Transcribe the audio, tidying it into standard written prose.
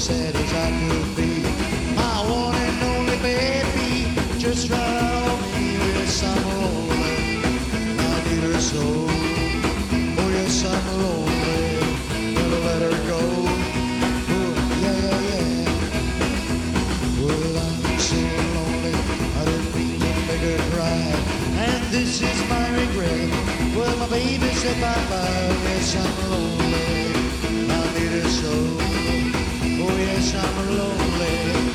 sad as I could be. My one and only baby just right on me. Yes, I'm lonely, I need her so. Oh yes, I'm lonely, never let her go. Oh yeah, yeah, yeah. Well, I'm so lonely, I didn't mean to make her cry. And this is my regret. Well, my baby said bye-bye. Yes, I'm lonely, I need her so. Oh yes, I'm lonely.